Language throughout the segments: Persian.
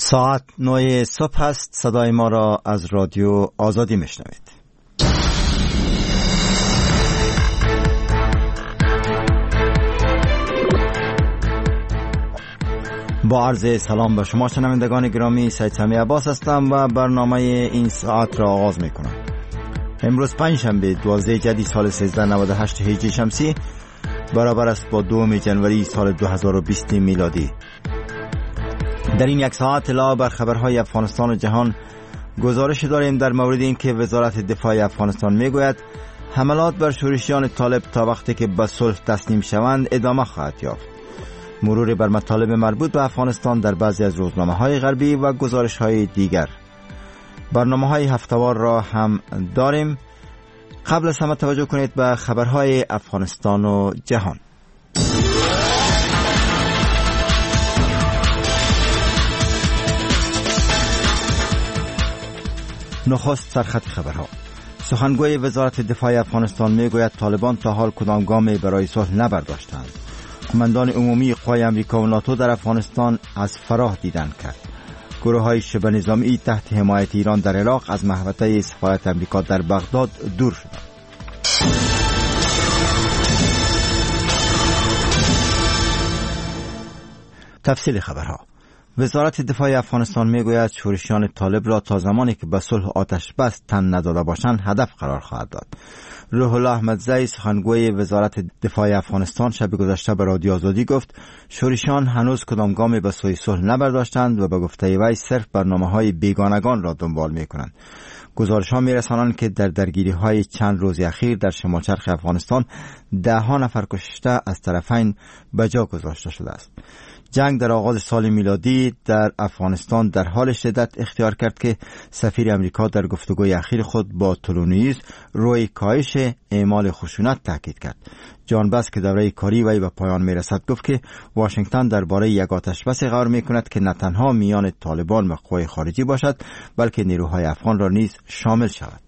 ساعت 9 صبح است. صدای ما را از رادیو آزادی میشنوید. با عرض سلام به شما شنوندگان گرامی، سید سمی عباس هستم و برنامه این ساعت را آغاز میکنم. امروز پنجشنبه 12 جدی سال 1398 هجری شمسی برابر است با 2 جنوری سال 2020 میلادی. در این یک ساعت اطلاع بر خبرهای افغانستان و جهان گزارش داریم در مورد اینکه وزارت دفاع افغانستان میگوید حملات بر شورشیان طالب تا وقتی که به صلح تسلیم شوند ادامه خواهد یافت. مرور بر مطالب مربوط به افغانستان در بعضی از روزنامه‌های غربی و گزارش‌های دیگر. برنامه‌های هفته‌وار را هم داریم. قبل از همه توجه کنید به خبرهای افغانستان و جهان. نخست سرخط خبرها. سخنگوی وزارت دفاع افغانستان میگوید طالبان تا حال کدام گامی برای صلح نبرداشتند. قماندان عمومی قوای امریکا و ناتو در افغانستان از فراه دیدن کرد. گروه‌های شبه نظامی تحت حمایت ایران در عراق از محوطه سفارت امریکا در بغداد دور شدند. تفصیل خبرها. وزارت دفاع افغانستان میگوید شورشیان طالب را تا زمانی که به صلح آتش بس تن نداده باشند هدف قرار خواهد داد. روح الله احمدزی سخنگوی وزارت دفاع افغانستان شب گذشته به رادیو آزادی گفت شورشیان هنوز کدام گامی به سوی صلح نبرداشتند و به گفته وی صرف برنامه‌های بیگانگان را دنبال می‌کنند. گزارش‌ها می‌رسانند که در درگیری‌های چند روز اخیر در شمال شرق افغانستان 10 نفر کشته از طرفین به جا گذاشته شده است. جنگ در آغاز سال میلادی در افغانستان در حال شدت اختیار کرد که سفیر امریکا در گفتگوی اخیر خود با تولونیز روی کاهش اعمال خشونت تاکید کرد. جان بس که دوره کاری وی به پایان میرسد گفت که واشنگتن درباره یک آتشبس قرار میکند که نه تنها میان طالبان و قوای خارجی باشد بلکه نیروهای افغان را نیز شامل شود.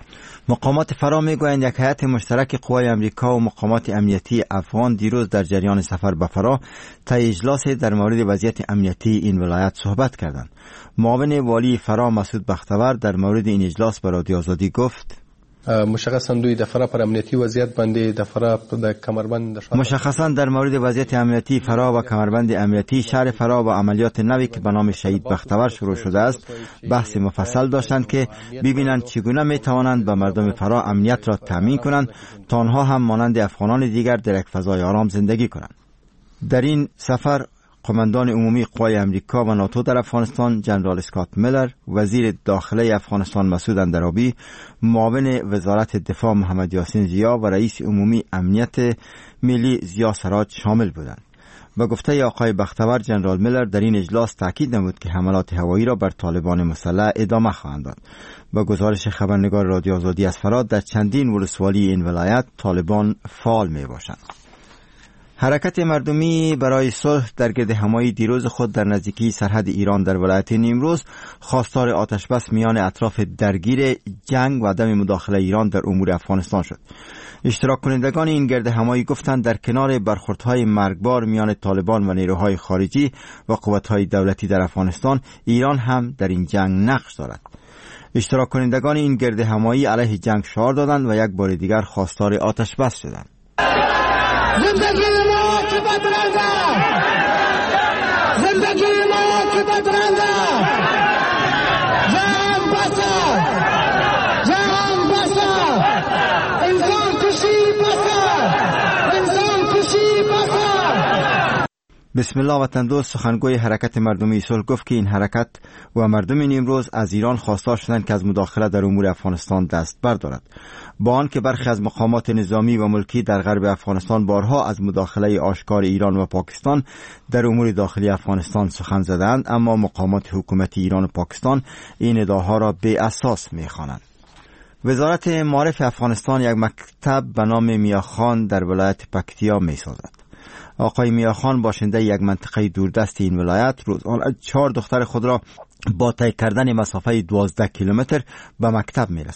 مقامات فرا میگویند یک هیئت مشترک قوای امریکا و مقامات امنیتی افغان دیروز در جریان سفر به فرا طی اجلاس در مورد وضعیت امنیتی این ولایت صحبت کردند. معاون والی فرا مسعود بختور در مورد این اجلاس به رادیو آزادی گفت مشخصا دوی د فرا پر امنیتی وضعیت باندې د فرا د کمربند مشخصا در مورد وضعیت امنیتی فرا و کمربند امنیتی شهر فرا و عملیات نوی که به نام شهید بختور شروع شده است بحث مفصل داشتند که ببینند چگونه می توانند به مردم فرا امنیت را تامین کنند تا آنها هم مانند افغانان دیگر در یک فضای آرام زندگی کنند. در این سفر قماندان عمومی قوای امریکا و ناتو در افغانستان جنرال اسکات میلر، وزیر داخله افغانستان مسعود اندرابی، معاون وزارت دفاع محمد یاسین زیا و رئیس عمومی امنیت ملی زیا سراج شامل بودند. به گفته آقای بختور جنرال میلر در این اجلاس تاکید نمود که حملات هوایی را بر طالبان مسلح ادامه خواهند داد. با گزارش خبرنگار رادیو آزادی از فرات در چندین ولسوالی این ولایت طالبان فعال می باشند. حرکت مردمی برای صلح در گرد همایی دیروز خود در نزدیکی سرحد ایران در ولایت نیمروز خواستار آتشبس میان اطراف درگیر جنگ و عدم مداخله ایران در امور افغانستان شد. اشتراک کنندگان این گرد همایی گفتند در کنار برخوردهای مرگبار میان طالبان و نیروهای خارجی و قوتهای دولتی در افغانستان، ایران هم در این جنگ نقش دارد. اشتراک کنندگان این گرد همایی علیه جنگ شعار دادند و یک بار دیگر خواستار آتشبس شدند. زندگی ما که بدرنده، زندگی ما که بدرنده، جان بسا، جان بسا، انسان کشی بسا، انسان کشی بسا. بسم الله وطن دوست. سخنگوی حرکت مردمی صلح گفت که این حرکت و مردم نیمروز از ایران خواستار شدند که از مداخله در امور افغانستان دست بردارد. با آنکه برخی از مقامات نظامی و ملکی در غرب افغانستان بارها از مداخله آشکار ایران و پاکستان در امور داخلی افغانستان سخن زدند، اما مقامات حکومتی ایران و پاکستان این ادعاها را بی اساس می‌خوانند. وزارت معارف افغانستان یک مکتب به نام میاخان در ولایت پکتیا می‌سازد. آقای میاخان باشنده یک منطقه دوردست این ولایت روزانه 4 دختر خود را با طی کردن مسافه 12 کیلومتر به مکتب می‌رساند.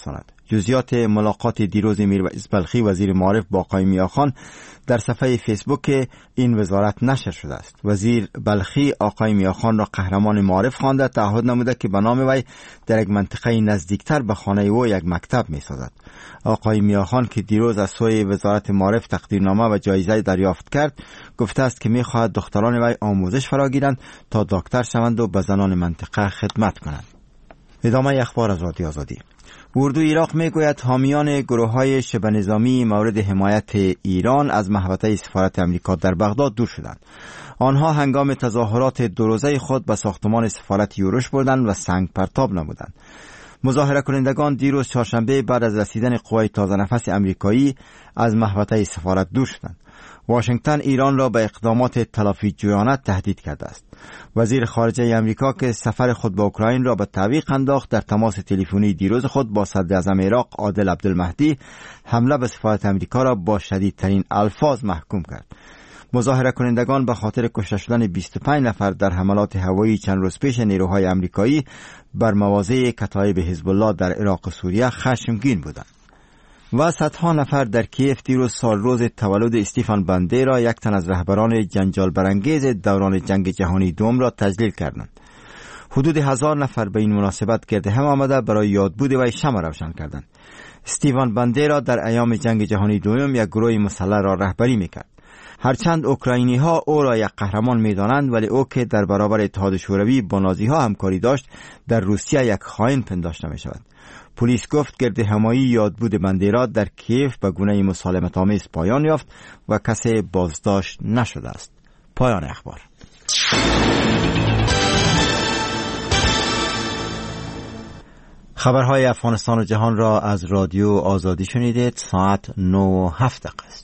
جزئیات ملاقات دیروز میرویس بلخی وزیر معارف با آقای میاخان در صفحه فیسبوک این وزارت نشر شده است. وزیر بلخی آقای میاخان را قهرمان معارف خوانده، تعهد نموده که به نام وی در یک منطقه نزدیکتر به خانه او یک مکتب میسازد. آقای میاخان که دیروز از سوی وزارت معارف تقدیرنامه و جایزه دریافت کرد، گفته است که میخواهد دختران وی آموزش فراگیرند تا دکتر شوند و به زنان منطقه خدمت کنند. ادامه اخبار از رادیو آزادی. اردو عراق میگوید حامیان گروه‌های شبه نظامی مورد حمایت ایران از محوطه سفارت امریکا در بغداد دور شدند. آنها هنگام تظاهرات دو روزه خود به ساختمان سفارت یورش بردند و سنگ پرتاب نمودند. مظاهره کنندگان دیروز چهارشنبه بعد از رسیدن قوای تازه نفس امریکایی از محوطه سفارت دور شدند. واشنگتن ایران را به اقدامات تلافی جویانه تهدید کرده است. وزیر خارجه امریکا که سفر خود به اوکراین را به تعویق انداخت، در تماس تلفنی دیروز خود با صدر اعظم عراق عادل عبدالمهدی حمله به سفارت امریکا را با شدیدترین الفاظ محکوم کرد. مظاهره کنندگان به خاطر کشته شدن 25 نفر در حملات هوایی چند روز پیش نیروهای امریکایی بر مواضع کتایب حزب الله در عراق و سوریه خشمگین بودند. و صدها نفر در کیف دیروز سالروز تولد استیفان باندیرا، یک تن از رهبران جنجال برانگیز دوران جنگ جهانی دوم را تجلیل کردند. حدود 1000 نفر به این مناسبت گرد هم آمده برای یادبود وی شمع روشن کردند. استیفان باندیرا در ایام جنگ جهانی دوم یک گروه مسلح را رهبری میکرد. هرچند اوکراینی ها او را یک قهرمان میدانند، ولی او که در برابر اتحاد شوروی با نازی ها همکاری داشت در روسیه یک خائن پنداشته می شود. پلیس گفت گرد همایی یادبود باندیرا در کیف به گونه مسالمت آمیز پایان یافت و کسی بازداشت نشده است. پایان اخبار. خبرهای افغانستان و جهان را از رادیو آزادی شنیدید. ساعت 9:07 است.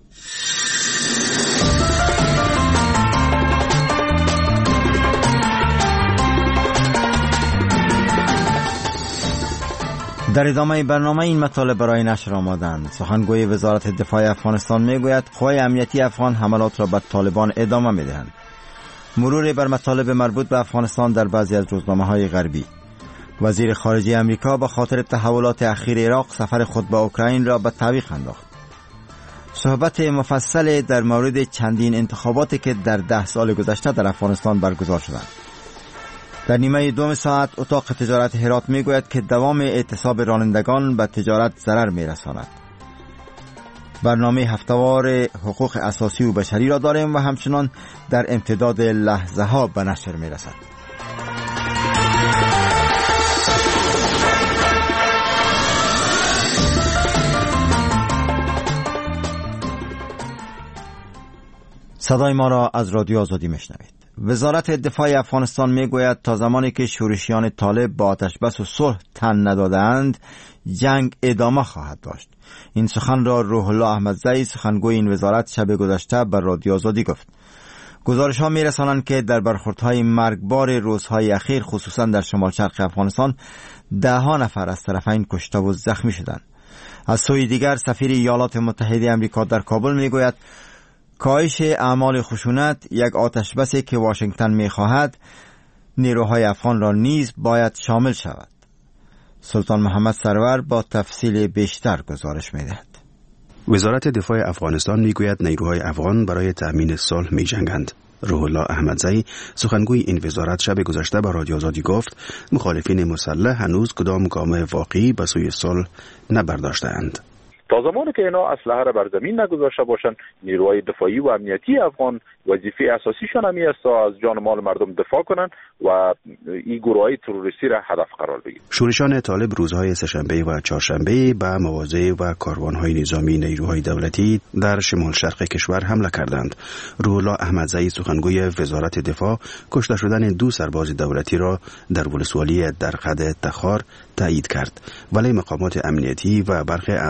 در ادامه برنامه این مطالب برای نشر آمدند. سخنگوی وزارت دفاع افغانستان میگوید قوای امنیتی افغان حملات را به طالبان ادامه میدهند. مرور بر مطالب مربوط به افغانستان در بعضی از روزنامه‌های غربی. وزیر خارجه امریکا به خاطر تحولات اخیر عراق سفر خود به اوکراین را به تعویق انداخت. صحبت مفصل در مورد چندین انتخاباتی که در 10 سال گذشته در افغانستان برگزار شدند. در نیمه دوم ساعت اتاق تجارت هرات میگوید که دوام اعتصاب رانندگان به تجارت ضرر میرساند. برنامه هفته‌وار حقوق اساسی و بشری را داریم و همچنان در امتداد لحظه ها به نشر میرسد. صدای ما را از رادیو آزادی میشنوید. وزارت دفاع افغانستان میگوید تا زمانی که شورشیان طالب با آتش بس و صلح تن ندادند، جنگ ادامه خواهد داشت. این سخن را روح الله احمدزئی، سخنگوی این وزارت، شب گذشته بر رادیو آزادی گفت. گزارش ها میرسانند که در برخوردهای مرگبار روزهای اخیر خصوصا در شمال شرق افغانستان 10 نفر از طرفین کشته و زخمی شدند. از سوی دیگر سفیر ایالات متحده آمریکا در کابل میگوید کاهش اعمال خشونت یک آتشبسی که واشنگتن می‌خواهد نیروهای افغان را نیز باید شامل شود. سلطان محمد سرور با تفصیل بیشتر گزارش می‌دهد. وزارت دفاع افغانستان میگوید نیروهای افغان برای تأمین صلح می‌جنگند. روح الله احمدزئی، سخنگوی این وزارت، شب گذشته به رادیو آزادی گفت مخالفین مسلح هنوز کدام گام واقعی به سوی صلح نبرداشته‌اند. تا زمانی که اینا اسلحه را بر زمین نگذاشته باشند، نیروهای دفاعی و امنیتی افغان وظیفه اساسیشان همین است تا از جان مال مردم دفاع کنند و این گروه‌های تروریستی را هدف قرار بگیرند. شورشان طالب روزهای سه‌شنبه و چهارشنبه به مواضع و کاروانهای نظامی نیروهای دولتی در شمال شرق کشور حمله کردند. روح الله احمدزئی، سخنگوی وزارت دفاع، کشته شدن 2 سرباز دولتی را در ولسوالی درقد تخار تایید کرد، ولی مقامات امنیتی و برخی اعضای شورای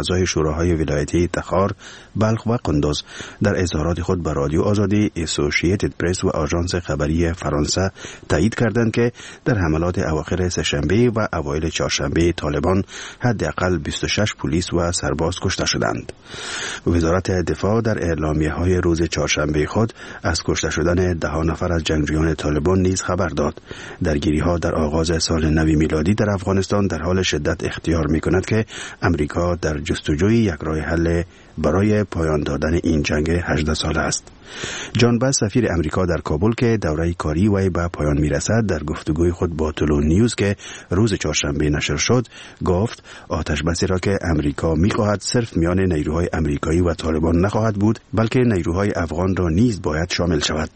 شوراهای ولایتی تخار، بلخ و قندوز در اظهارات خود به رادیو آزادی، اسوسییتد پرس و آژانس خبری فرانسه تایید کردند که در حملات اواخر سه‌شنبه و اوایل چهارشنبه طالبان حداقل 26 پلیس و سرباز کشته شدند. وزارت دفاع در اعلامیه‌های روز چهارشنبه خود از کشته شدن 10 نفر از جنگجویان طالبان نیز خبر داد. درگیری‌ها در آغاز سال نو میلادی در افغانستان در حال شدت اختیار می‌کند که امریکا در جستجوی یک راه حل برای پایان دادن این جنگ 18 ساله است. جان باس سفیر امریکا در کابل که دوره کاری وی به پایان میرسد در گفتگوی خود با طلوع نیوز که روز چهارشنبه نشر شد گفت آتشبسی را که امریکا می‌خواهد صرف میان نیروهای امریکایی و طالبان نخواهد بود بلکه نیروهای افغان را نیز باید شامل شود.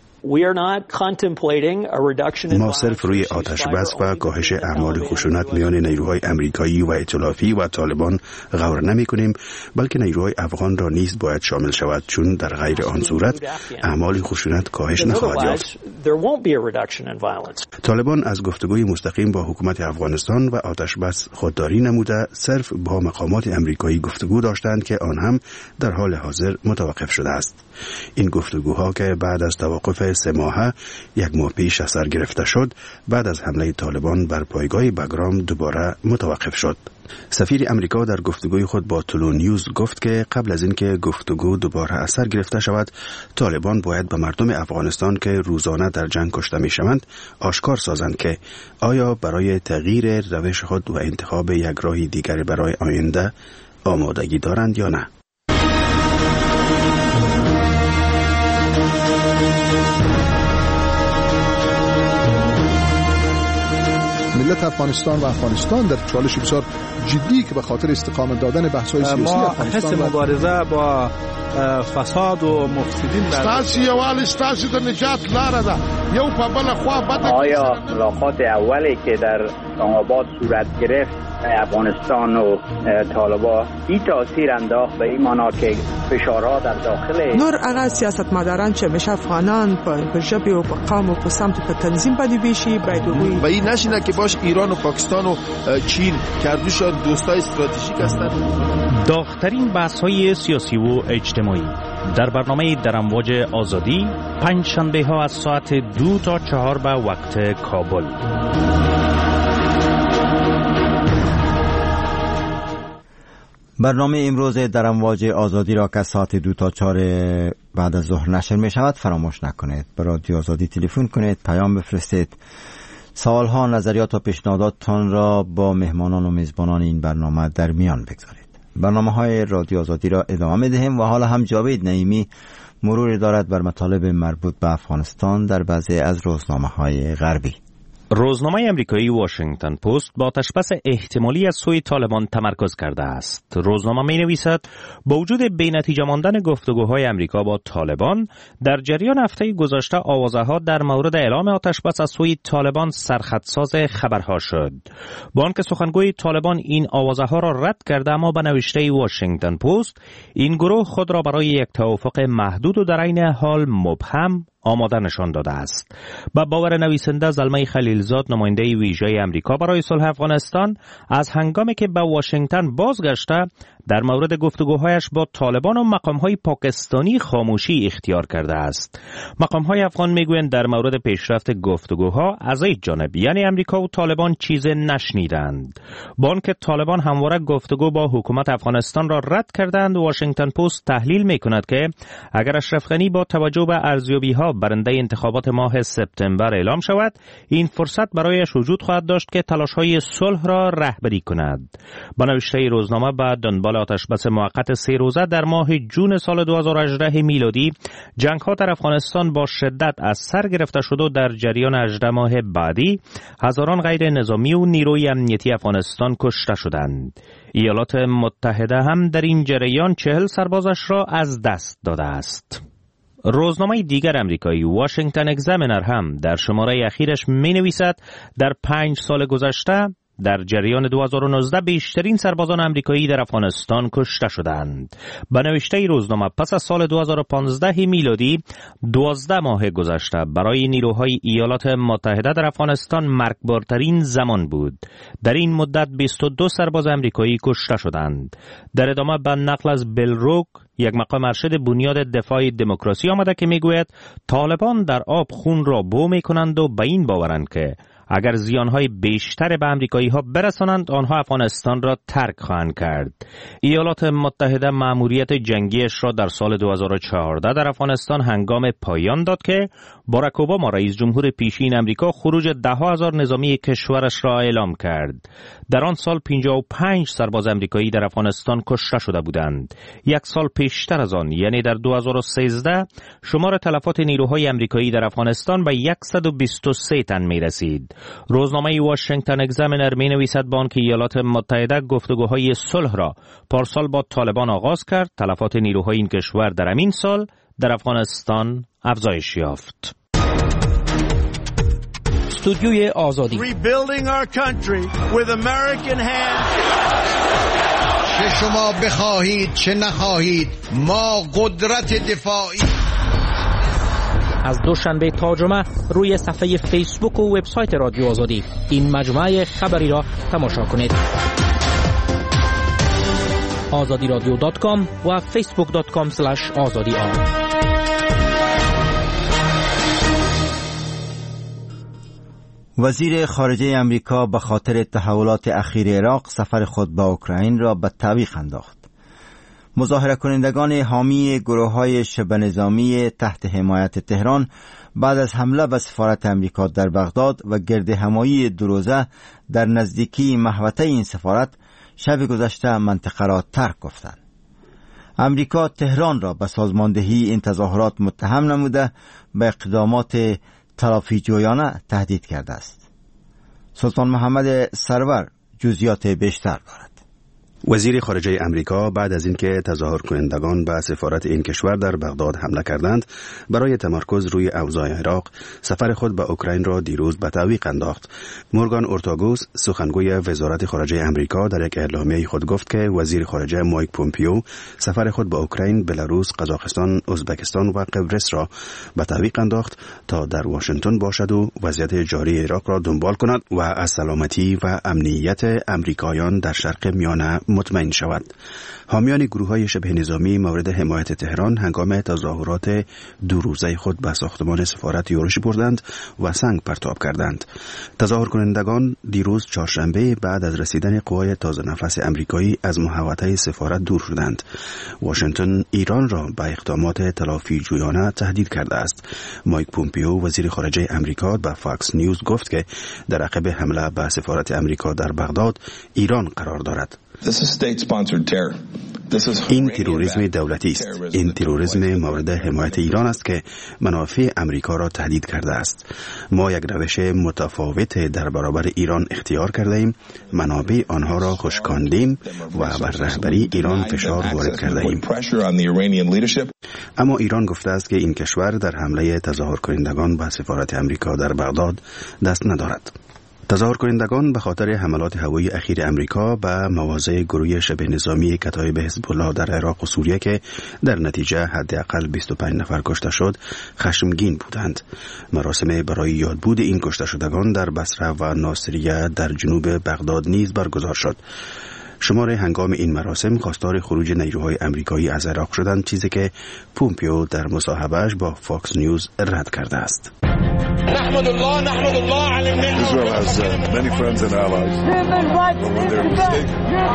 ما صرف روی آتش بس و کاهش اعمال خشونت میان نیروهای امریکایی و ائتلافی و طالبان غور نمی کنیم بلکه نیروهای افغان را نیز باید شامل شود چون در غیر آن صورت اعمال خشونت کاهش نخواهد یافت. طالبان از گفتگوی مستقیم با حکومت افغانستان و آتش بس خودداری نموده صرف با مقامات امریکایی گفتگو داشتند که آن هم در حال حاضر متوقف شده است. این گفتگوها که بعد از توقف 3 ماهه 1 ماه پیش از سر گرفته شد بعد از حمله طالبان بر پایگاه بگرام دوباره متوقف شد. سفیر امریکا در گفتگوی خود با طلوع نیوز گفت که قبل از اینکه گفتگو دوباره از سر گرفته شود طالبان باید به مردم افغانستان که روزانه در جنگ کشته میشوند آشکار سازند که آیا برای تغییر روش خود و انتخاب یک راه دیگر برای آینده آمادگی دارند یا نه. ملت افغانستان و افغانستان در چالش بسیار جدی که به خاطر استقامت دادن بحث‌های سیاسی افغانستان ما مبارزه با فساد و مفسدین ستاسو یوال ستاسو د نجات لاره ده یو په بل خوا بد. آیا ملاقات اولی که در اسلام‌آباد صورت گرفت افغانستان و طالبان این تاثیر انداخت به این معنا که فشارها در داخل نور هغه سیاستمداران چې مشه افغانان په ژبې او په قوم او په سمت په تنظیم باندې بشي باید و این نشینه که باش ایران و پاکستان و چین کردوشان دوستای استراتژیک هستند. داغ‌ترین بحث‌های سیاسی و اجتماعی در برنامه در امواج آزادی 5 شنبه ها از ساعت 2 تا 4 به وقت کابل. برنامه امروز در امواج آزادی را که ساعت 2 تا 4 بعد از ظهر نشر می شود فراموش نکنید. به رادیو آزادی تلفن کنید، پیام بفرستید، سوالها، نظریات و پیشنهاداتتان را با مهمانان و میزبانان این برنامه در میان بگذارید. برنامه های رادیو آزادی را ادامه می دهیم و حالا هم جاوید نعیمی مروری دارد بر مطالب مربوط به افغانستان در بعضی از روزنامه های غربی. روزنامه امریکایی واشنگتن پست با تشخیص احتمالی از سوی طالبان تمرکز کرده است. روزنامه می نویسد با وجود بی‌نتیجه ماندن گفتگوهای امریکا با طالبان در جریان هفته گذشته آوازه‌ها در مورد اعلام آتشبس از سوی طالبان سرخطساز خبرها شد. با آنکه سخنگوی طالبان این آوازه‌ها را رد کرده اما به نوشته واشنگتن پست این گروه خود را برای یک توافق محدود و در عین حال مبهم آماده نشان داده است. با باور نویسنده زلمه خلیلزاد نماینده ویژه امریکا برای صلح افغانستان از هنگامی که به واشنگتن بازگشته در مورد گفتگوهایش با طالبان و مقامهای پاکستانی خاموشی اختیار کرده است. مقامهای افغان میگویند در مورد پیشرفت گفتگوها از این جانب یعنی امریکا و طالبان چیز نشنیدند. با آنکه طالبان همواره گفتگو با حکومت افغانستان را رد کردند، واشنگتن پست تحلیل میکند که اگر اشرف غنی با توجه به ارزیابی‌ها برنده انتخابات ماه سپتامبر اعلام شود، این فرصت برایش وجود خواهد داشت که تلاش‌های صلح را رهبری کند. با نوشته روزنامه بعد دنبال آتشبس موقت 3 روزه در ماه جون سال 2018 میلادی، جنگ‌ها در افغانستان با شدت از سر گرفته شد و در جریان 18 ماه بعدی هزاران غیر نظامی و نیروی امنیتی افغانستان کشته شدند. ایالات متحده هم در این جریان 40 سربازش را از دست داده است. روزنامه دیگر امریکایی واشنگتن اگزامینر هم در شماره اخیرش می نویسد در 5 سال گذشته در جریان 2019 بیشترین سربازان آمریکایی در افغانستان کشته شدند. به نوشته روزنامه پس از سال 2015 میلادی 12 ماه گذشته برای نیروهای ایالات متحده در افغانستان مرگبارترین زمان بود. در این مدت 22 سرباز آمریکایی کشته شدند. در ادامه به نقل از بیل روک، یک مقام ارشد بنیاد دفاع دموکراسی آمده که میگوید طالبان در آب خون را بو میکنند و به این باورند که اگر زیانهای بیشتر به آمریکایی ها برسانند آنها افغانستان را ترک خواهند کرد. ایالات متحده مأموریت جنگیش را در سال 2014 در افغانستان هنگام پایان داد که باراک اوباما رئیس جمهور پیشین آمریکا خروج 10,000 نظامی کشورش را اعلام کرد. در آن سال 55 سرباز آمریکایی در افغانستان کشته شده بودند. یک سال پیشتر از آن یعنی در 2013 شمار تلفات نیروهای آمریکایی در افغانستان به 123 تن می رسید. روزنامه واشنگتن اگزامینر می نویسد بانک ایالات متحده گفتگوهای صلح را پارسال با طالبان آغاز کرد. تلفات نیروهای این کشور در همین سال در افغانستان افزایش یافت. استودیوی آزادی چه شما بخواهید چه نخواهید ما قدرت دفاعی. از دوشنبه تا جمعه روی صفحه فیسبوک و وبسایت رادیو آزادی این مجموعه خبری را تماشا کنید. azadiradyo.com و facebook.com/azadi. وزیر خارجه امریکا به خاطر تحولات اخیر عراق سفر خود به اوکراین را به تعویق انداخت. مظاهره کنندگان حامی گروه‌های شبه نظامی تحت حمایت تهران بعد از حمله به سفارت امریکا در بغداد و گرد همایی دو روزه در نزدیکی محوطه این سفارت شب گذشته منطقه را ترک گفتند. امریکا تهران را به سازماندهی این تظاهرات متهم نموده به اقدامات تلافی‌جویانه تهدید کرده است. سلطان محمد سرور جزئیات بیشتر دارد. وزیر خارجه امریکا بعد از اینکه تظاهر کنندگان به سفارت این کشور در بغداد حمله کردند برای تمرکز روی اوضاع عراق سفر خود به اوکراین را دیروز به تعویق انداخت. مورگان اورتاگوس سخنگوی وزارت خارجه امریکا در یک اعلامیه خود گفت که وزیر خارجه مایک پومپیو سفر خود به اوکراین، بلاروس، قزاقستان، ازبکستان و قبرس را به تعویق انداخت تا در واشنگتن باشد و وضعیت جاری عراق را دنبال کند و از سلامتی و امنیت امریکایان در شرق میانه مطمئن شود. حامیان گروه‌های شبه نظامی مورد حمایت تهران هنگام تظاهرات دو روزه خود به ساختمان سفارت یورش بردند و سنگ پرتاب کردند. تظاهر کنندگان دیروز چهارشنبه بعد از رسیدن قوای تازه نفس امریکایی از محوطه سفارت دور شدند. واشنگتن ایران را به اقدامات تلافی جویانه تهدید کرده است. مایک پومپیو وزیر خارجه امریکا به فاکس نیوز گفت که در عقب حمله به سفارت امریکا در بغداد ایران قرار دارد. این تروریسم دولتی است. این تروریسم مورد حمایت ایران است که منافع امریکا را تهدید کرده است. ما یک روش متفاوت در برابر ایران اختیار کرده ایم. منابع آنها را خشکاندیم و بر رهبری ایران فشار وارد کرده ایم. اما ایران گفته است که این کشور در حمله تظاهر کنندگان به سفارت امریکا در بغداد دست ندارد. تظاهر کنندگان به خاطر حملات هوایی اخیر امریکا به مواضع گروه شبه نظامی کتایب حزب الله در عراق و سوریه که در نتیجه حداقل 25 نفر کشته شد خشمگین بودند. مراسم برای یادبود این کشته شدگان در بصره و ناصریه در جنوب بغداد نیز برگزار شد. شمار هنگام این مراسم خواستار خروج نیروهای امریکایی از عراق شدند، چیزی که پومپیو در مصاحبهش با فاکس نیوز رد کرده است. Israel has many friends and allies. When they're mistaken.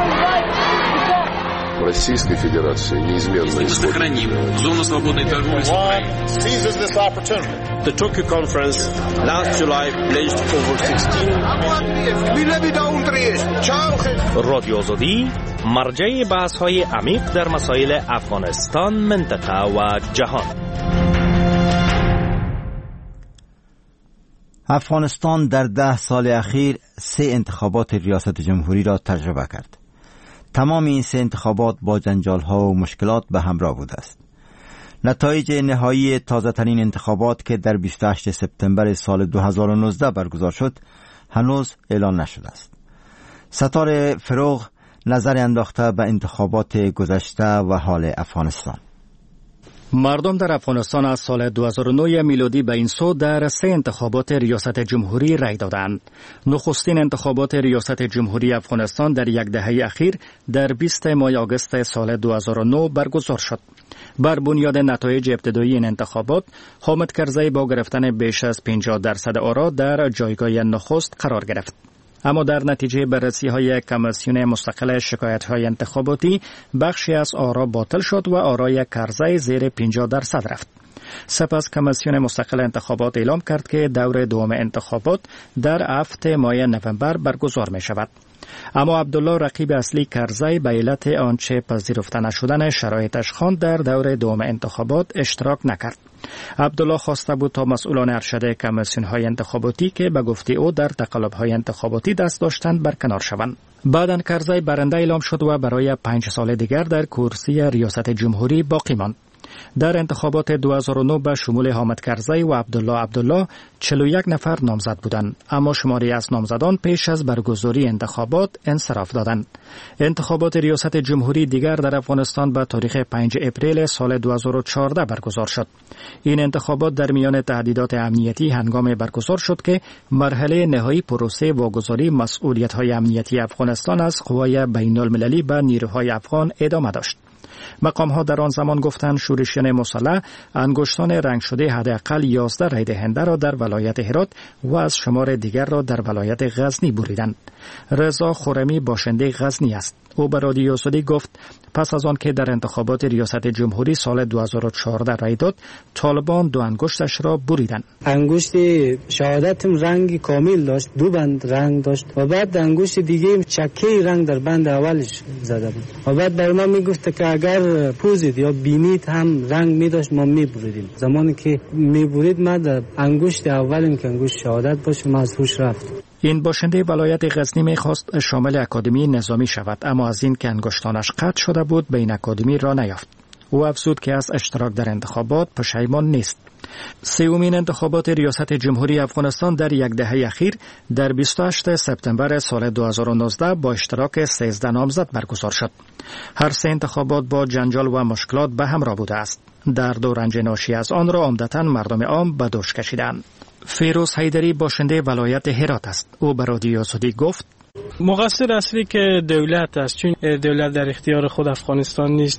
Российской Федерации неизменно сохраним зону свободной торговли с Украиной. Seizes this opportunity. The Tokyo conference last July pledged over 16. رادیو آزادی مرجع بحث‌های عمیق در مسائل افغانستان، منطقه و جهان. افغانستان در 10 سال اخیر 3 انتخابات ریاست جمهوری را تجربه کرد. تمام این 3 انتخابات با جنجال‌ها و مشکلات به همراه بوده است. نتایج نهایی تازه‌ترین انتخابات که در 28 سپتامبر سال 2019 برگزار شد هنوز اعلان نشده است. ستاره فروغ نظر انداخته به انتخابات گذشته و حال افغانستان. مردم در افغانستان از سال 2009 میلادی به این سو در 3 انتخابات ریاست جمهوری رای دادند. نخستین انتخابات ریاست جمهوری افغانستان در یک دهه اخیر در 20 ماه آگوست سال 2009 برگزار شد. بر بنیاد نتایج ابتدایی این انتخابات، حامد کرزی با گرفتن بیش از 50% آرا در جایگاه نخست قرار گرفت. اما در نتیجه بررسی‌های کمیسیون مستقل شکایت‌های انتخاباتی بخشی از آرا باطل شد و آرای کرزی زیر 50% رفت. سپس کمیسیون مستقل انتخابات اعلام کرد که دور دوم انتخابات در 7 ماه نوامبر برگزار می‌شود. اما عبدالله رقیب اصلی کرزی به علت آنچه پذیرفته نشدن شرایطش خواند در دور دوم انتخابات اشتراک نکرد. عبدالله خواسته بود تا مسئولان ارشد کمیسیون‌های انتخاباتی که به گفته او در تقلب‌های انتخاباتی دست داشتند برکنار شوند. بعداً کرزی برنده اعلام شد و برای 5 سال دیگر در کرسی ریاست جمهوری باقی ماند. در انتخابات 2009 به شمول حامد کرزی و عبدالله 41 نفر نامزد بودند، اما شماری از نامزدان پیش از برگزاری انتخابات انصراف دادند. انتخابات ریاست جمهوری دیگر در افغانستان به تاریخ 5 اپریل سال 2014 برگزار شد. این انتخابات در میان تهدیدات امنیتی هنگام برگزار شد که مرحله نهایی پروسه واگذاری مسئولیت‌های امنیتی افغانستان از قوای بین‌المللی به نیروهای افغان ادامه داشت. مقام‌ها در آن زمان گفتند شورشیان مسلح انگشتان رنگ شده حداقل 11 رای دهنده را در ولایت هرات و از شمار دیگر را در ولایت غزنی بریدند. رضا خرمی باشنده غزنی است. او به رادیو آزادی گفت پس از آن که در انتخابات ریاست جمهوری سال 2014 رای داد، طالبان 2 انگشتش را بریدند. انگشت شهادتم رنگ کامل داشت، 2 بند رنگ داشت و بعد انگشت دیگه چکه رنگ در بند اولش زده بود و بعد بر ما میگفت که اگر پوزید یا بینید هم رنگ میداشت ما میبریدیم. زمانی که میبرید ما در انگشت اولم که انگشت شهادت باشه ما از هوش رفت. این باشنده ولایت غزنی میخواست شامل اکادمی نظامی شود، اما از این که انگشتانش قطع شده بود به این اکادمی را نیافت. او افزود که از اشتراک در انتخابات پشیمان نیست. 3مین انتخابات ریاست جمهوری افغانستان در یک دهه اخیر در 28 سپتامبر سال 2019 با اشتراک 13 نامزد برگزار شد. هر 3 انتخابات با جنجال و مشکلات به همراه بوده است. درد و رنج ناشی از آن را عمدتاً مردم عام به دوش کشیدند. فیروز حیدری باشنده ولایت هرات است. او به رادیو آزادی گفت مقصر اصلی که دولت است، چون دولت در اختیار خود افغانستان نیست،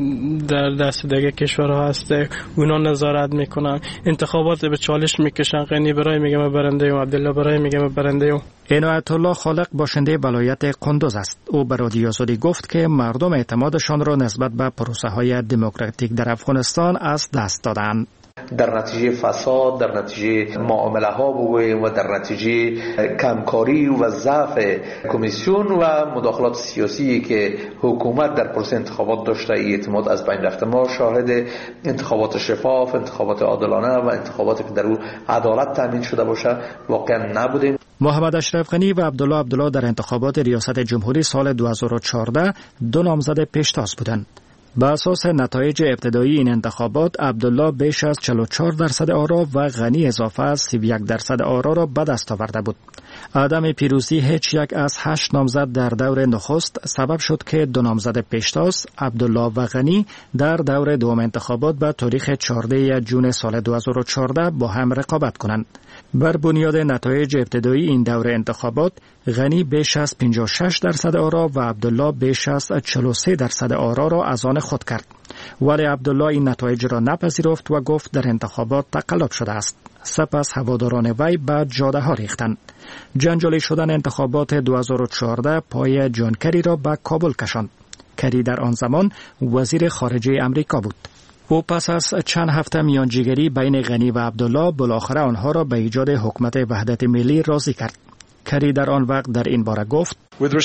در دست دیگه کشورها هست، اونا نظارت میکنن، انتخابات به چالش میکشن. غنی برای میگه من برنده ام، عبدالله برای میگه من برنده ام. عنایت الله خالق باشنده ولایت قندوز است. او به رادیو آزادی گفت که مردم اعتمادشان را نسبت به پروسه های دموکراتیک در افغانستان از دست دادند. در نتیجه فساد، در نتیجه معامله ها بوده و در نتیجه کمکاری و ضعف کمیسیون و مداخلات سیاسی که حکومت در پروسه انتخابات داشته، اعتماد از بین رفته. ما شاهد انتخابات شفاف، انتخابات عادلانه و انتخاباتی که در او عدالت تامین شده باشه واقعا نبودیم. محمد اشرف غنی و عبدالله در انتخابات ریاست جمهوری سال 2014 2 نامزد پیشتاز بودند. به اساس نتایج ابتدایی این انتخابات، عبدالله بیش از 44% آرا و غنی اضافه از 31% آرا را به دست آورده بود. عدم پیروزی هیچ یک از 8 نامزد در دور نخست سبب شد که 2 نامزد پیشتاز، عبدالله و غنی، در دور دوم انتخابات به تاریخ 14 جون سال 2014 با هم رقابت کنند. بر بنیاد نتایج ابتدایی این دور انتخابات، غنی بیش از 56% آرا و عبدالله بیش از 43% آرا را از آن خود کرد. ولی عبدالله این نتایج را نپذیرفت و گفت در انتخابات تقلب شده است. سپس هواداران وی به جاده ها ریختند. جنجالی شدن انتخابات 2014 پای جان کری را به کابل کشاند. کری در آن زمان وزیر خارجه امریکا بود. او پس از چند هفته میانجیگری بین غنی و عبدالله بالاخره آنها را به ایجاد حکومت وحدت ملی راضی کرد. کری در آن وقت در این باره گفت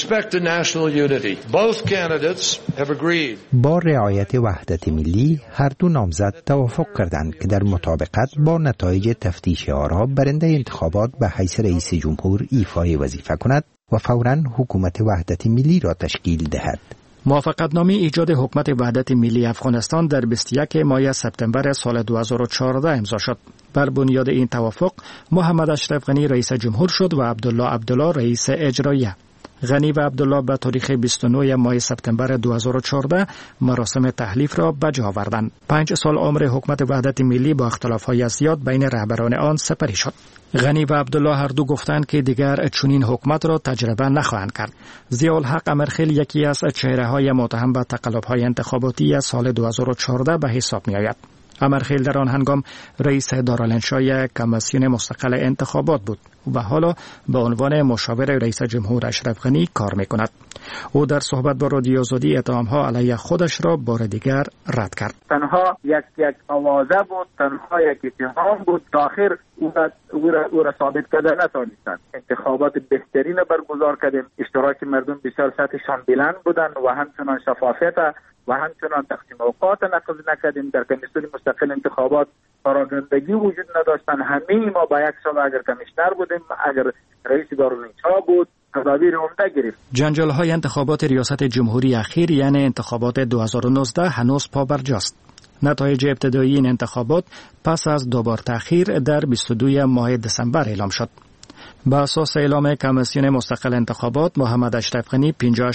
با رعایت وحدت ملی هر 2 نامزد توافق کردند که در مطابقت با نتایج تفتیش آرا برنده انتخابات به حیث رئیس جمهور ایفای وظیفه کند و فوراً حکومت وحدت ملی را تشکیل دهد. موافقتنامه ایجاد حکومت وحدت ملی افغانستان در 21 ماه سپتامبر سال 2014 امضا شد. بر بنیاد این توافق، محمد اشرف غنی رئیس جمهور شد و عبدالله رئیس اجراییه. غنی و عبدالله به تاریخ 29 ماه سپتامبر 2014 مراسم تحلیف را به جا آوردند. 5 سال عمر حکومت وحدت ملی با اختلاف‌های زیاد بین رهبران آن سپری شد. غنی و عبدالله هر دو گفتند که دیگر چنین حکومت را تجربه نخواهند کرد. ضیاءالحق امرخیل یکی از چهره‌های متهم به تقلب‌های انتخاباتی سال 2014 به حساب می‌آید. امرخیل در آن هنگام رئیس دارالانشای کمیسیون مستقل انتخابات بود و حالا به عنوان مشاور رئیس جمهور اشرف غنی کار می‌کند. او در صحبت با رادیو آزادی اتهام‌ها علیه خودش را بار دیگر رد کرد. تنها یک آوازه بود، تنها یک اتهام بود. آخر او را ثابت کرده نتوانستند. انتخابات بهترین برگزار کردیم. اشتراک مردم بسیار سطحشان بلند بودند و همچنان شفافیت و همچنان تقسیم اوقات نقض نکردیم. در کمیسیون مستقل انتخابات پراگندگی وجود نداشتن. همه ما با یک سال اگر کمیشنر بودیم، اگر رئیس دارالانشا بود، تدابیر عمده گرفت. جنجال‌های انتخابات ریاست جمهوری اخیر یعنی انتخابات 2019 هنوز پابرجاست. نتایج ابتدایی این انتخابات پس از 2 بار تأخیر در 22 ماه دسامبر اعلام شد. با اساس اعلام کمیسیون مستقل انتخابات، محمد اشرف غنی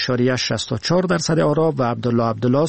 50.64% آرا و عبدالله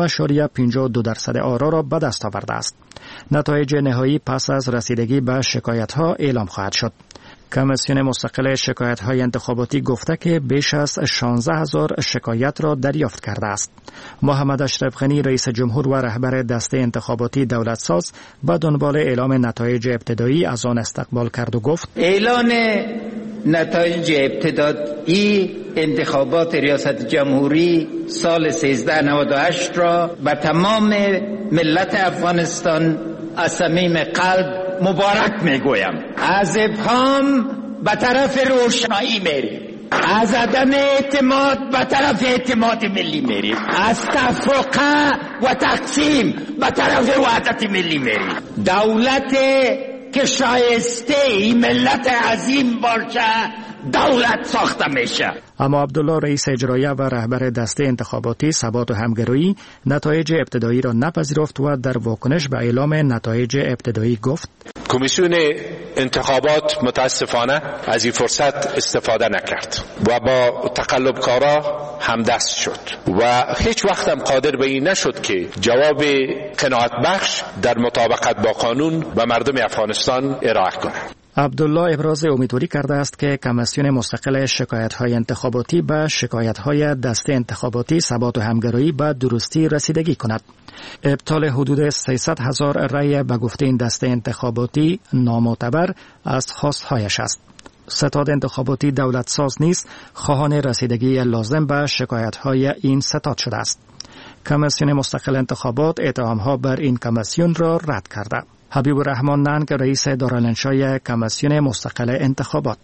39.52% آرا را به دست آورده است. نتایج نهایی پس از رسیدگی به شکایت‌ها اعلام خواهد شد. کمیسیون مستقل شکایت‌های انتخاباتی گفته که بیش از 16,000 شکایت را دریافت کرده است. محمد اشرف غنی رئیس جمهور و رهبر دسته انتخاباتی دولتساز به دنبال اعلام نتایج ابتدایی از آن استقبال کرد و گفت: اعلان نتایج ابتدایی انتخابات ریاست جمهوری سال 1398 را به تمام ملت افغانستان از صمیم قلب مبارک میگویم. از ابهام به طرف روشنایی میریم، از عدم اعتماد به طرف اعتماد ملی میریم، از تفرقه و تقسیم به طرف وحدت ملی میریم. دولت که شایسته این ملت عظیم باشه دولت ساخته میشه. اما عبدالله رئیس اجرایی و رهبر دسته انتخاباتی ثبات و همگرایی نتایج ابتدایی را نپذیرفت و در واکنش به اعلام نتایج ابتدایی گفت: کمیسیون انتخابات متاسفانه از این فرصت استفاده نکرد و با تقلبکارا همدست شد و هیچ وقت هم قادر به این نشد که جواب قناعت بخش در مطابقت با قانون به مردم افغانستان ارائه کند. عبدالله ابراز امیدواری کرده است که کمیسیون مستقل شکایت‌های انتخاباتی به شکایت‌های دسته انتخاباتی ثبات و همگرایی به درستی رسیدگی کند. ابطال حدود 300,000 رأی به گفته این دسته انتخاباتی نامعتبر از خواستهایش است. ستاد انتخاباتی دولتساز نیز خواهان رسیدگی لازم به شکایت‌های این ستاد شده است. کمیسیون مستقل انتخابات اتهام‌ها بر این کمیسیون را رد کرده. حبیب الرحمن ننگ رئیس دارالانشای کمیسیون مستقل انتخابات: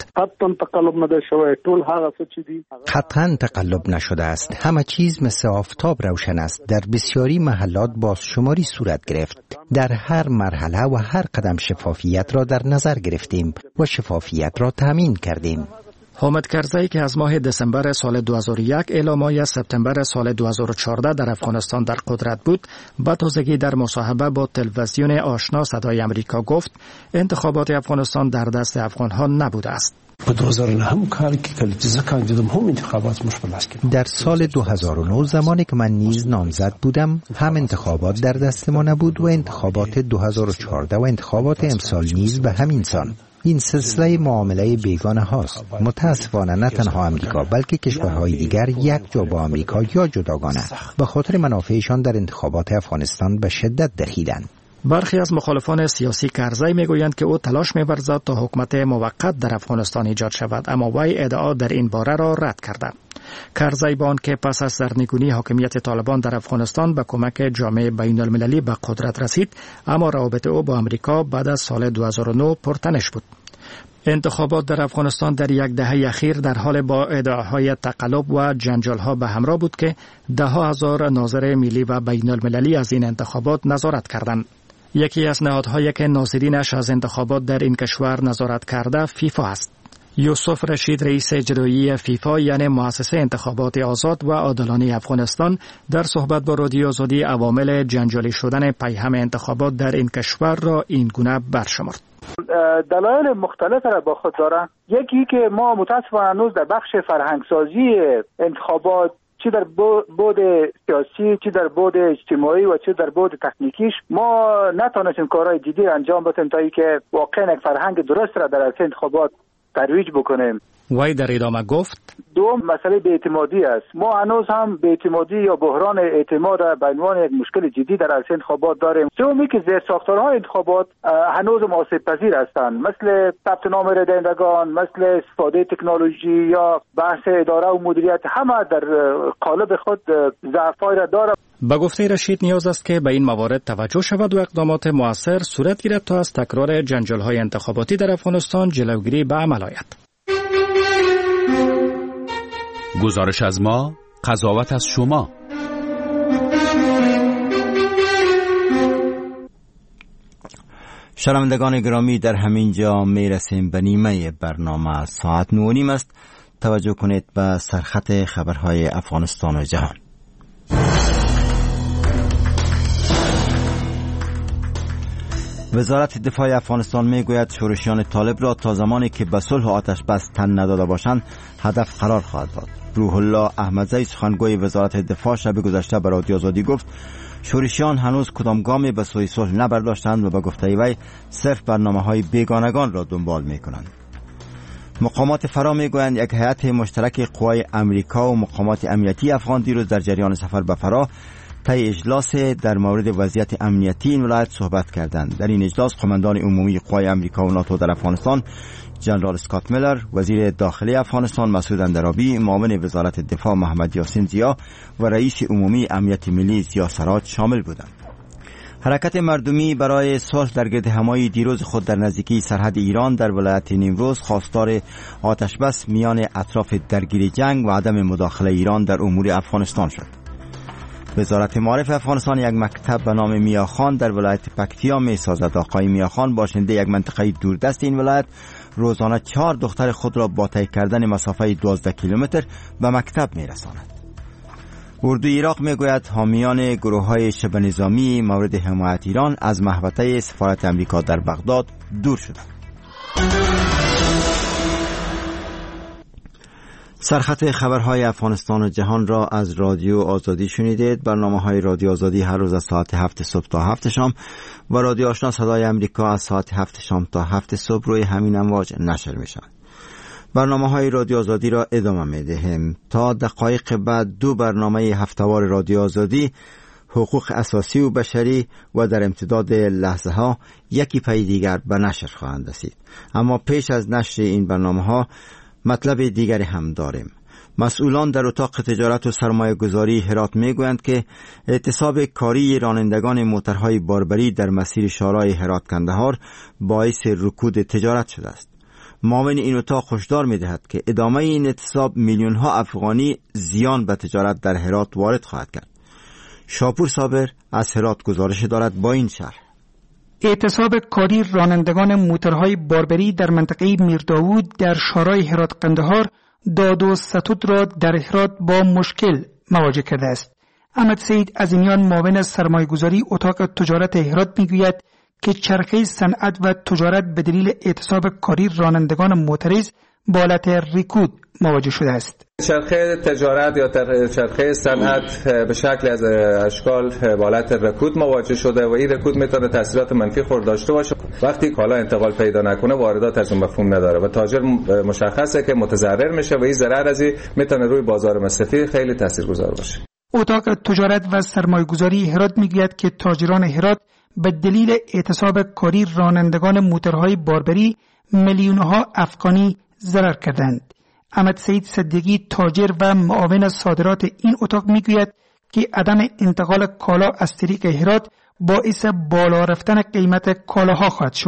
قطعاً تقلب نشده است. همه چیز مثل آفتاب روشن است. در بسیاری محلات بازشماری صورت گرفت. در هر مرحله و هر قدم شفافیت را در نظر گرفتیم و شفافیت را تامین کردیم. حامد کرزی که از ماه دسامبر سال 2001 الی ماه سپتامبر سال 2014 در افغانستان در قدرت بود، به تازگی در مصاحبه با تلویزیون آشنا صدای امریکا گفت انتخابات افغانستان در دست افغان‌ها نبوده است. در سال 2009 زمانی که من نیز نامزد بودم هم انتخابات در دست ما نبود و انتخابات 2014 و انتخابات امسال نیز به همین سان. این سلسله معامله بیگانه هاست. متاسفانه نه تنها امریکا بلکه کشورهای دیگر یک جا با امریکا یا جداگانه به خاطر منافعشان در انتخابات افغانستان به شدت دخیلند. برخی از مخالفان سیاسی کرزی میگویند که او تلاش می‌ورزد تا حکومت موقت در افغانستان ایجاد شود، اما وی ادعا در این باره را رد کرده. کرزی با آنکه پس از سرنگونی حاکمیت طالبان در افغانستان به کمک جامعه بین‌المللی به قدرت رسید، اما روابط او با امریکا بعد از سال 2009 پرتنش بود. انتخابات در افغانستان در یک دهه اخیر در حال با ادعاهای تقلب و جنجال‌ها به همراه بود که ده‌ها هزار ناظر ملی و بین‌المللی از این انتخابات نظارت کردند. یکی از نهادهایی که ناظرینش از انتخابات در این کشور نظارت کرده فیفا است. یوسف رشید رئیس اجرایی فیفا یعنی مؤسسه انتخابات آزاد و عادلانه افغانستان در صحبت با رادیو آزادی عوامل جنجالی شدن پیهم انتخابات در این کشور را این گونه برشمرد. دلایل مختلف را با خود دارند. یکی که ما متاسفانه هنوز در بخش فرهنگسازی انتخابات چی در بود سیاسی، چی در بود اجتماعی و چی در بود تکنیکیش ما نتونستیم کارهای جدی انجام بدیم تا اینکه واقعا یک فرهنگ درست را در انتخابات ترویج بکنیم. وی در ادامه گفت دوم مسئله بی‌اعتمادی است. ما هنوز هم بی‌اعتمادی یا بحران اعتماد به عنوان یک مشکل جدی در عرصه انتخابات داریم. سومی که زیرساختارهای انتخابات هنوز آسیب پذیر هستند، مثل ثبت نام رای دهندگان، مثل استفاده تکنولوژی یا بحث اداره و مدیریت، همه در قالب خود ضعف‌هایی را دارد. با گفته رشید نیاز است که به این موارد توجه شود و اقدامات مؤثر صورت گیرد تا از تکرار جنجال‌های انتخاباتی در افغانستان جلوگیری به عمل آید. گزارش از ما، قضاوت از شما. شنوندگان گرامی، در همین جا میرسیم به نیمه برنامه. ساعت 9:30 است. توجه کنید به سرخط خبرهای افغانستان و جهان. وزارت دفاع افغانستان میگوید شورشیان طالب را تا زمانی که به صلح و آتش بس تن نداده باشند هدف قرار خواهد داد. روح الله احمدزی سخنگوی وزارت دفاع شب گذشته به رادیو آزادی گفت شورشیان هنوز کدام گامی به سوی صلح نبرداشتند و به گفته وی صرف برنامه‌های بیگانگان را دنبال می‌کنند. مقامات فرا میگویند یک هیئت مشترک قوای امریکا و مقامات امنیتی افغان دیروز در جریان سفر به فرا طی اجلاس در مورد وضعیت امنیتی این ولایت صحبت کردند. در این اجلاس قماندان عمومی قوای امریکا و ناتو در افغانستان جنرال اسکات میلر، وزیر داخلی افغانستان مسعود اندرابی، معاون وزارت دفاع محمد یاسین زیا و رئیس عمومی امنیت ملی زیا سراج شامل بودند. حرکت مردمی برای صلح در گردهمایی دیروز خود در نزدیکی سرحد ایران در ولایت نیمروز خواستار آتش بس میان اطراف درگیر جنگ و عدم مداخله ایران در امور افغانستان شد. وزارت معارف افغانستان یک مکتب به نام میاخان در ولایت پکتیا می سازد. آقای میاخان باشنده یک منطقه دوردست این ولایت روزانه 4 دختر خود را با طی کردن مسافه 12 کیلومتر به مکتب می رساند. اردوی عراق می گوید حامیان گروه های شبه نظامی مورد حمایت ایران از محوطه سفارت امریکا در بغداد دور شدند. سرخط خبرهای افغانستان و جهان را از رادیو آزادی شنیدید. برنامه‌های رادیو آزادی هر روز از ساعت 7 صبح تا 7 شام و رادیو آشنا صدای امریکا از ساعت 7 شام تا 7 صبح روی همین امواج نشر می‌شوند. برنامه‌های رادیو آزادی را ادامه می‌دهیم. تا دقایق بعد 2 برنامه هفته‌وار رادیو آزادی، حقوق اساسی و بشری و در امتداد لحظه‌ها یکی پی دیگر به نشر خواهند رسید. اما پیش از نشر این برنامه‌ها مطلب دیگری هم داریم. مسئولان در اتاق تجارت و سرمایه گذاری هرات میگویند که اعتصاب کاری رانندگان موترهای باربری در مسیر شارع هرات کندهار باعث رکود تجارت شده است. معاون این اتاق هشدار می‌دهد که ادامه این اعتصاب میلیون‌ها افغانی زیان به تجارت در هرات وارد خواهد کرد. شاپور صابر از هرات گزارش دارد با این شرح. اعتصاب کاری رانندگان موترهای باربری در منطقه میرداود در شارع هرات قندهار داد و ستود را در هرات با مشکل مواجه کرده است. احمد سید عظیمیان معاون سرمایه‌گذاری اتاق تجارت هرات میگوید که چرخه صنعت و تجارت به دلیل اعتصاب کاری رانندگان موتریز با حالت رکود مواجه شده است. چرخه تجارت یا چرخه صنعت به شکل از اشکال با حالت رکود مواجه شده و این رکود میتونه تاثیرات منفی خود داشته باشه. وقتی کالا انتقال پیدا نکنه واردات از اون مفهوم نداره و تاجر مشخصه که متضرر میشه و این ضرر از میتونه روی بازار مصرفی خیلی تاثیرگذار باشه. اتاق تجارت و سرمایه‌گذاری هرات میگوید که تاجران هرات به دلیل اعتصاب کاری رانندگان موترهای باربری میلیون‌ها افغانی ضرر کردند. احمد سید صدیقی تاجر و معاون صادرات این اتاق میگوید که عدم انتقال کالا از طریق هرات باعث بالا رفتن قیمت کالاها خواهد شد.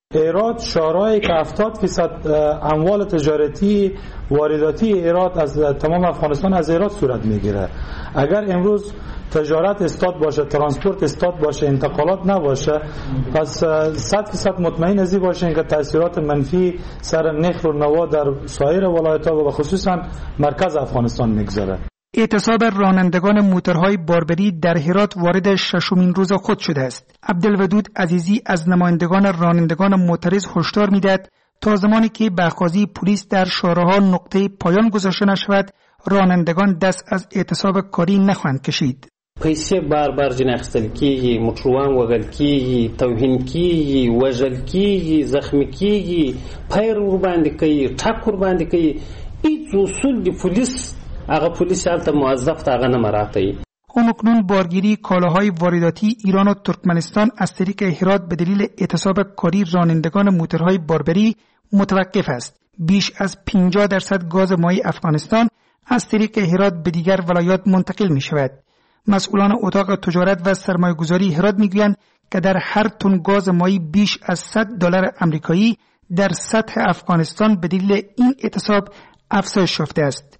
ایراد شورای که 70% اموال تجارتی وارداتی ایراد از تمام افغانستان از ایراد صورت میگیره. اگر امروز تجارت استاد باشه، ترانسپورت استاد باشه، انتقالات نباشه، پس 100% مطمئن ازی باشین که تاثیرات منفی سر نخل و نوا در سایر ولایت‌ها و خصوصا مرکز افغانستان میگذره. اعتصاب رانندگان موترهای باربری در هرات وارد 6مین روز خود شده است. عبدالودود عزیزی از نمایندگان رانندگان معترض هشدار می‌دهد تا زمانی که برخواسته پلیس در شاره‌ها نقطه پایان گذاشته نشود، رانندگان دست از اعتصاب کاری نخواهند کشید. پیسې بار جن اخیستل کیږي، موټروان وژل کیږي، توهین کیږي، وژل کیږي، زخمی کیږي، پیر ور باندې کوي، ټاک ور باندې کوي. هیڅ اصول دی پولیس هغه پولیس حالت موظف تا هغه نه مراعاتوي. اکنون بارگیری کالاهای وارداتی ایران و ترکمنستان از طریق هرات به دلیل اعتصاب کاری رانندگان موترهای باربری متوقف است. بیش از 50% گاز مایع افغانستان از طریق هرات به دیگر ولایات منتقل می شود. مسئولان اتاق تجارت و سرمایه‌گذاری هرات میگویند که در هر تن گاز مایع بیش از $100 آمریکایی در سطح افغانستان به دلیل این اعتصاب افزایش یافته است.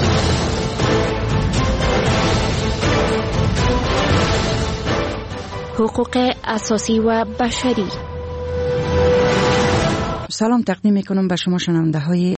حقوق اساسی و بشری. سلام تقدیم میکنم به شما شنونده های